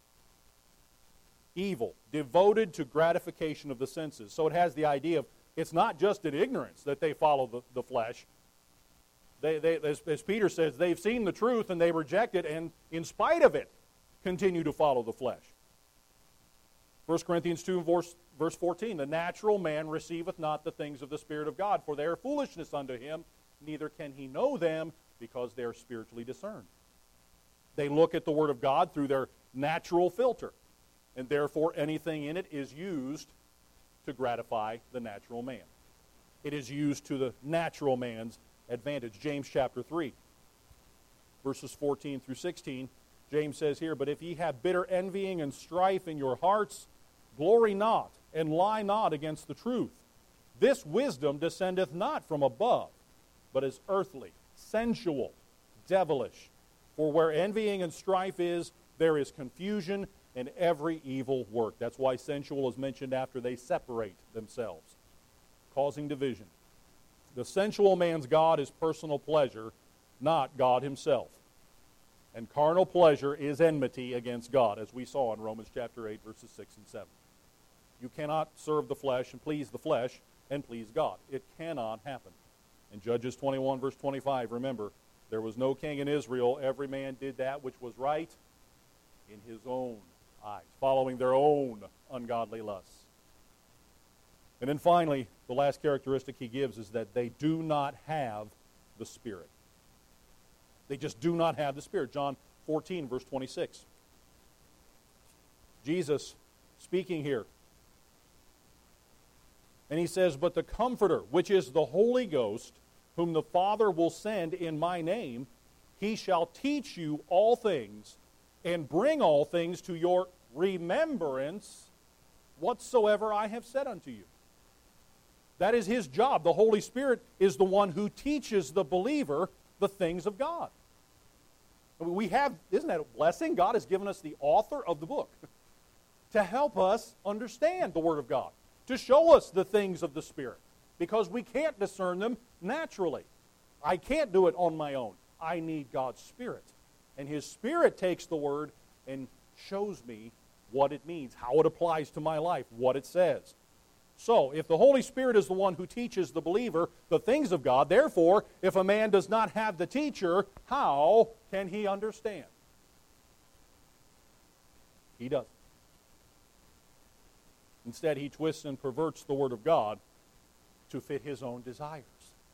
Evil, devoted to gratification of the senses. So it has the idea of, it's not just in ignorance that they follow the flesh. They, as Peter says, they've seen the truth and they reject it, and in spite of it, continue to follow the flesh. 1 Corinthians 2 verse 14, the natural man receiveth not the things of the Spirit of God, for they are foolishness unto him, neither can he know them, because they are spiritually discerned. They look at the Word of God through their natural filter, and therefore anything in it is used to gratify the natural man. It is used to the natural man's advantage. James chapter 3, verses 14 through 16, James says here, but if ye have bitter envying and strife in your hearts, glory not, and lie not against the truth. This wisdom descendeth not from above, but is earthly, sensual, devilish. For where envying and strife is, there is confusion and every evil work. That's why sensual is mentioned after they separate themselves, causing division. The sensual man's God is personal pleasure, not God himself. And carnal pleasure is enmity against God, as we saw in Romans chapter 8, verses 6 and 7. You cannot serve the flesh and please God. It cannot happen. In Judges 21, verse 25, remember, there was no king in Israel. Every man did that which was right in his own eyes, following their own ungodly lusts. And then finally, the last characteristic he gives is that they do not have the Spirit. They just do not have the Spirit. John 14, verse 26. Jesus speaking here. And he says, but the Comforter, which is the Holy Ghost, whom the Father will send in my name, he shall teach you all things, and bring all things to your remembrance, whatsoever I have said unto you. That is his job. The Holy Spirit is the one who teaches the believer the things of God. We have, isn't that a blessing? God has given us the author of the book to help us understand the Word of God, to show us the things of the Spirit, because we can't discern them naturally. I can't do it on my own. I need God's Spirit. And his Spirit takes the Word and shows me what it means, how it applies to my life, what it says. So, if the Holy Spirit is the one who teaches the believer the things of God, therefore, if a man does not have the teacher, how can he understand? He doesn't. Instead, he twists and perverts the Word of God to fit his own desires.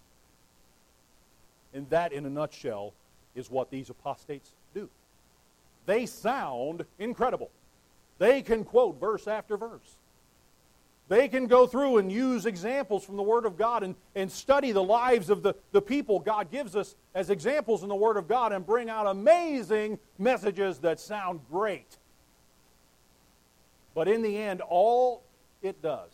And that, in a nutshell, is what these apostates do. They sound incredible. They can quote verse after verse. They can go through and use examples from the Word of God and study the lives of the people God gives us as examples in the Word of God and bring out amazing messages that sound great. But in the end, all it does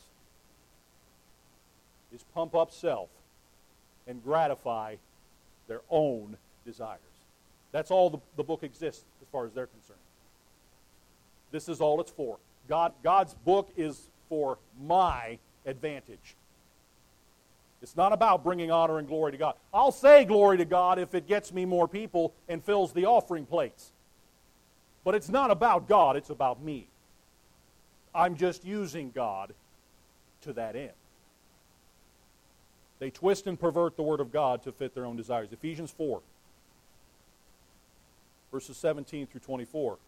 is pump up self and gratify their own desires. That's all the book exists as far as they're concerned. This is all it's for. God's book is for my advantage. It's not about bringing honor and glory to God. I'll say glory to God if it gets me more people and fills the offering plates. But it's not about God, it's about me. I'm just using God to that end. They twist and pervert the Word of God to fit their own desires. Ephesians 4, verses 17 through 24.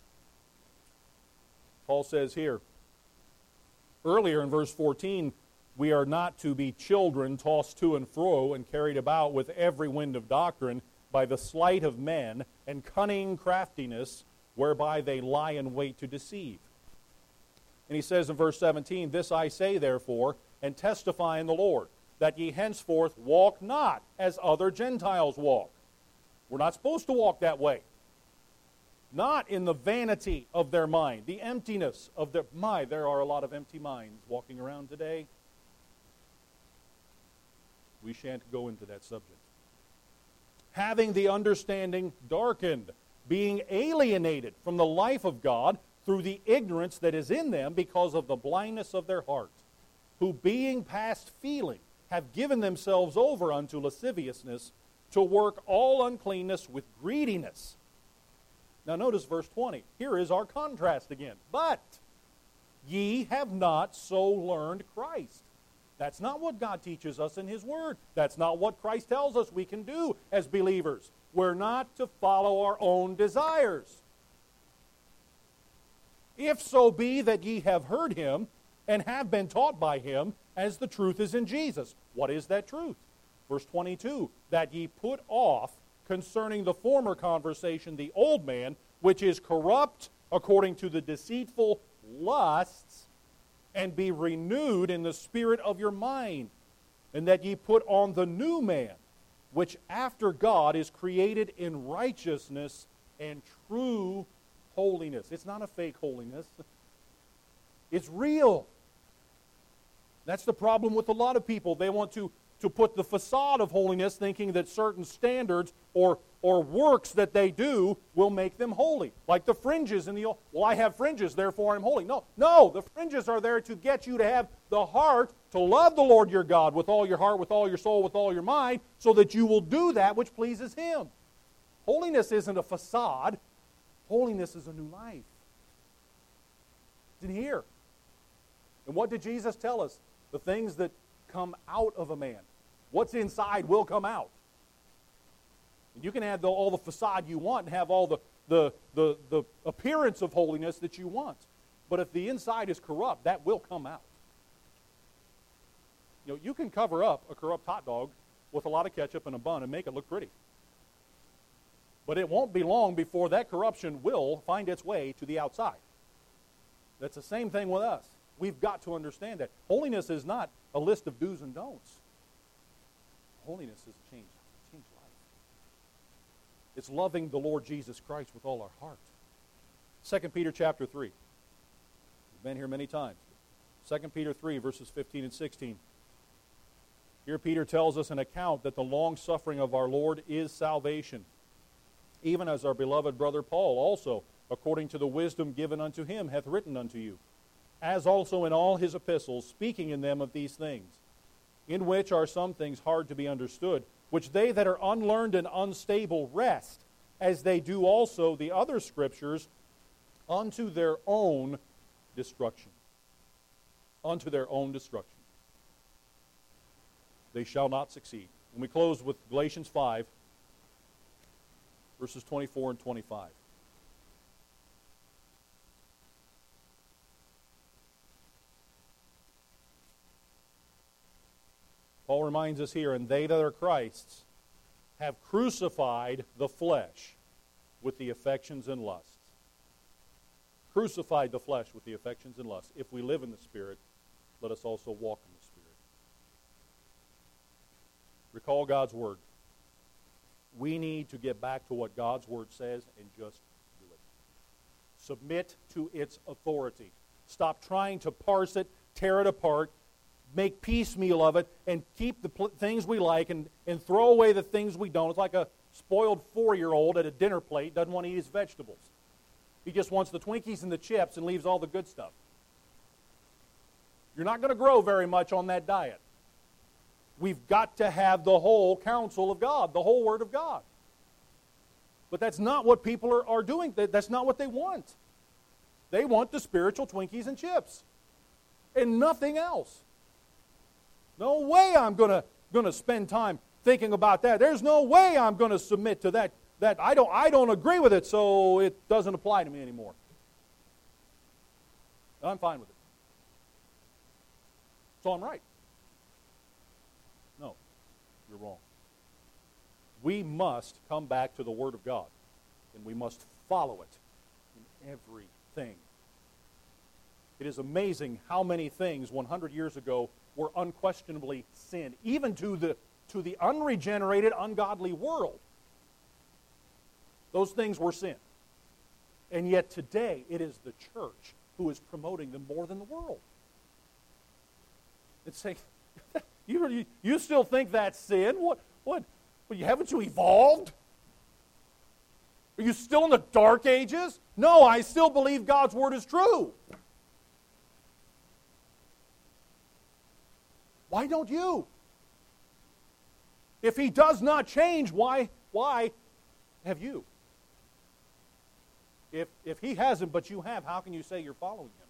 Paul says here, earlier in verse 14, we are not to be children tossed to and fro and carried about with every wind of doctrine by the sleight of men and cunning craftiness whereby they lie in wait to deceive. And he says in verse 17, "This I say, therefore, and testify in the Lord, that ye henceforth walk not as other Gentiles walk." We're not supposed to walk that way. Not in the vanity of their mind, the emptiness of their mind. There are a lot of empty minds walking around today. We shan't go into that subject. Having the understanding darkened, being alienated from the life of God through the ignorance that is in them because of the blindness of their heart, who being past feeling have given themselves over unto lasciviousness, to work all uncleanness with greediness. Now notice verse 20. Here is our contrast again. "But ye have not so learned Christ." That's not what God teaches us in His Word. That's not what Christ tells us we can do as believers. We're not to follow our own desires. "If so be that ye have heard Him, and have been taught by Him, as the truth is in Jesus." What is that truth? Verse 22, "That ye put off concerning the former conversation the old man, which is corrupt according to the deceitful lusts, and be renewed in the spirit of your mind, and that ye put on the new man, which after God is created in righteousness and true holiness." It's not a fake holiness. It's real. That's the problem with a lot of people. They want to put the facade of holiness, thinking that certain standards or works that they do will make them holy. Like the fringes in the old, "Well, I have fringes, therefore I'm holy." No, the fringes are there to get you to have the heart to love the Lord your God with all your heart, with all your soul, with all your mind, so that you will do that which pleases Him. Holiness isn't a facade. Holiness is a new life. It's in here. And what did Jesus tell us? The things that come out of a man. What's inside will come out. And you can have all the facade you want and have all the appearance of holiness that you want. But if the inside is corrupt, that will come out. You can cover up a corrupt hot dog with a lot of ketchup and a bun and make it look pretty. But it won't be long before that corruption will find its way to the outside. That's the same thing with us. We've got to understand that. Holiness is not a list of do's and don'ts. Holiness is a changed life. It's loving the Lord Jesus Christ with all our heart. 2 Peter chapter 3. We've been here many times. 2 Peter 3, verses 15 and 16. Here Peter tells us an account that the long-suffering of our Lord is salvation, even as our beloved brother Paul also, according to the wisdom given unto him, hath written unto you, as also in all his epistles, speaking in them of these things, in which are some things hard to be understood, which they that are unlearned and unstable wrest, as they do also the other scriptures, unto their own destruction. Unto their own destruction. They shall not succeed. And we close with Galatians 5, verses 24 and 25. Paul reminds us here, "And they that are Christ's have crucified the flesh with the affections and lusts." Crucified the flesh with the affections and lusts. If we live in the Spirit, let us also walk in the Spirit. Recall God's Word. We need to get back to what God's Word says and just do it. Submit to its authority. Stop trying to parse it, tear it apart, make piecemeal of it, and keep the things we like and throw away the things we don't. It's like a spoiled 4-year-old at a dinner plate doesn't want to eat his vegetables. He just wants the Twinkies and the chips and leaves all the good stuff. You're not going to grow very much on that diet. We've got to have the whole counsel of God, the whole Word of God. But that's not what people are doing. That's not what they want. They want the spiritual Twinkies and chips and nothing else. No way I'm going to spend time thinking about that. There's no way I'm going to submit to that. I don't agree with it, so it doesn't apply to me anymore. I'm fine with it. So I'm right. No, you're wrong. We must come back to the Word of God, and we must follow it in everything. It is amazing how many things 100 years ago were unquestionably sin, even to the unregenerated, ungodly world. Those things were sin. And yet today, it is the church who is promoting them more than the world. It's saying, you still think that's sin? What? Haven't you evolved? Are you still in the dark ages? No, I still believe God's Word is true. Why don't you? If He does not change, why have you? If He hasn't, but you have, how can you say you're following Him?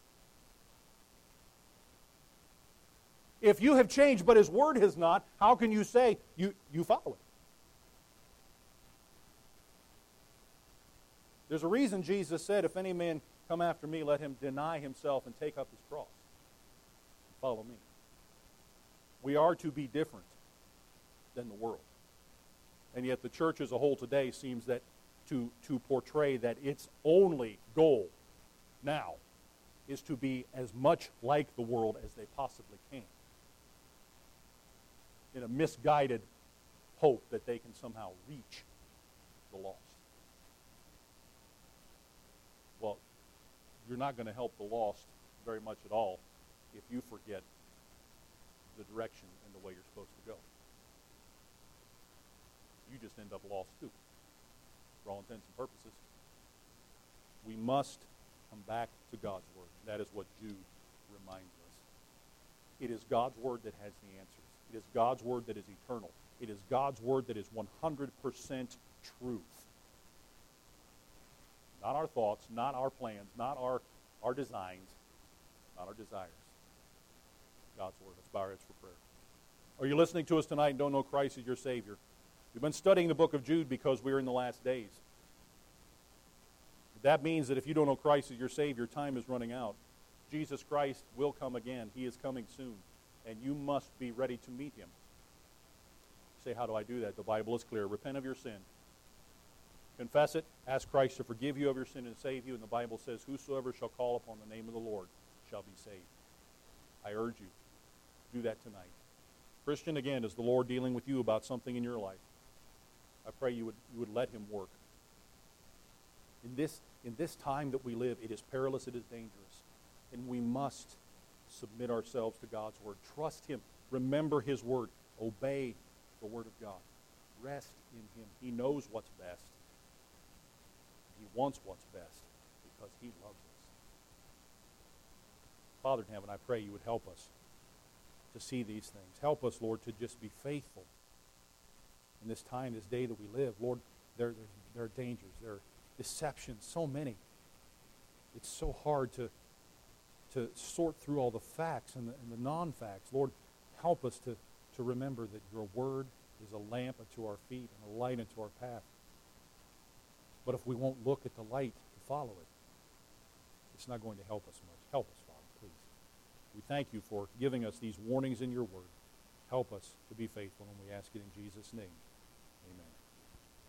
If you have changed, but His Word has not, how can you say you follow it? There's a reason Jesus said, if any man come after me, let him deny himself and take up his cross and follow me. We are to be different than the world. And yet the church as a whole today seems that to portray that its only goal now is to be as much like the world as they possibly can, in a misguided hope that they can somehow reach the lost. Well, you're not going to help the lost very much at all if you forget the direction and the way you're supposed to go. You just end up lost too, for all intents and purposes. We must come back to God's Word. That is what Jude reminds us. It is God's Word that has the answers. It is God's Word that is eternal. It is God's Word that is 100% truth. Not our thoughts, not our plans, not our designs, not our desires. God's Word. Let's bow our heads for prayer. Are you listening to us tonight and don't know Christ as your Savior? We've been studying the book of Jude because we're in the last days. That means that if you don't know Christ as your Savior, time is running out. Jesus Christ will come again. He is coming soon. And you must be ready to meet Him. Say, how do I do that? The Bible is clear. Repent of your sin. Confess it. Ask Christ to forgive you of your sin and save you. And the Bible says, whosoever shall call upon the name of the Lord shall be saved. I urge you, do that tonight. Christian, again, is the Lord dealing with you about something in your life? I pray you would let Him work. In this time that we live, it is perilous, it is dangerous. And we must submit ourselves to God's Word. Trust Him. Remember His Word. Obey the Word of God. Rest in Him. He knows what's best. He wants what's best because He loves us. Father in heaven, I pray you would help us to see these things. Help us, Lord, to just be faithful in this time, this day that we live. Lord, there are dangers, there are deceptions, so many. It's so hard to sort through all the facts and the non-facts. Lord, help us to remember that your word is a lamp unto our feet and a light unto our path. But if we won't look at the light to follow it, it's not going to help us much. Help us, Father, please. We thank you for giving us these warnings in your word. Help us to be faithful, and we ask it in Jesus' name.